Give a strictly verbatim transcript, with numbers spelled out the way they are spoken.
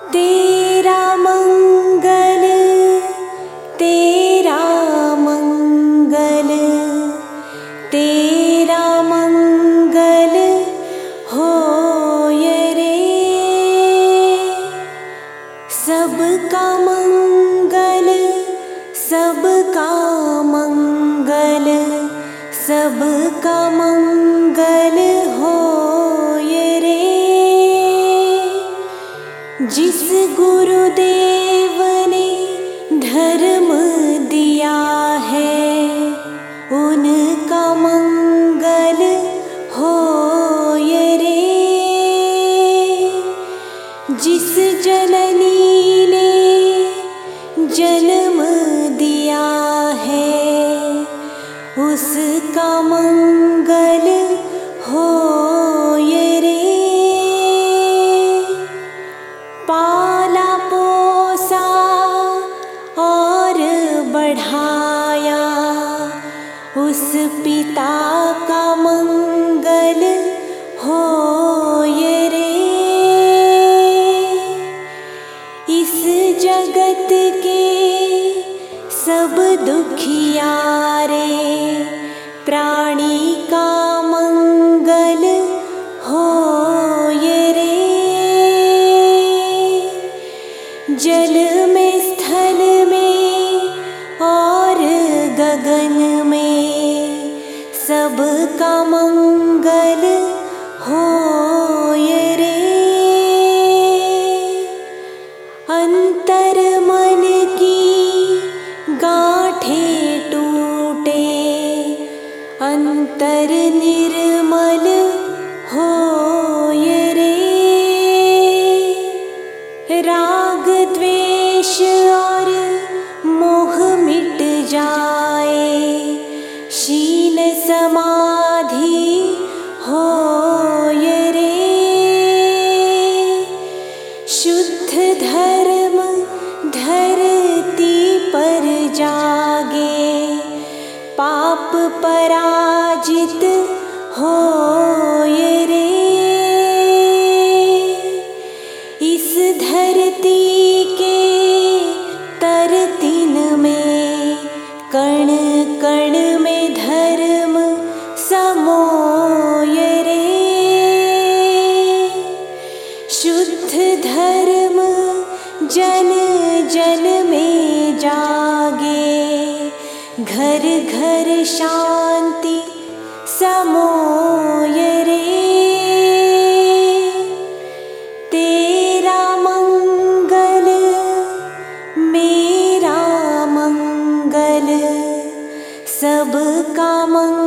तेरा मंगल तेरा मंगल तेरा मंगल होय रे। सबका मंगल सबका मंगल सबका मंगल होय रे। जिस गुरुदेव ने धर्म दिया है उनका मंगल होय रे। जिस जननी ने जन्म दिया है उसका मंगल होय रे। पाला पोसा और बढ़ाया उस पिता का मंगल होय रे। इस जगत के सब दुखियारे प्राणी का मंगल होय रे। जल में स्थल में और गगन में सबका मंगल होय रे। अंतर मन की गांठें टूटे अंतर निर्मल होय रे। राग द्वेष और मोह मिट जाए शील समाधि होय रे। शुद्ध धर्म धरती पर जागे पाप पराजित होय रे। इस धरती के तरतिन में कण कण में धर्म समोय रे। शुद्ध धर्म जन जन में जागे घर घर शांति समोय रे। तेरा मंगल मेरा मंगल सबका मंगल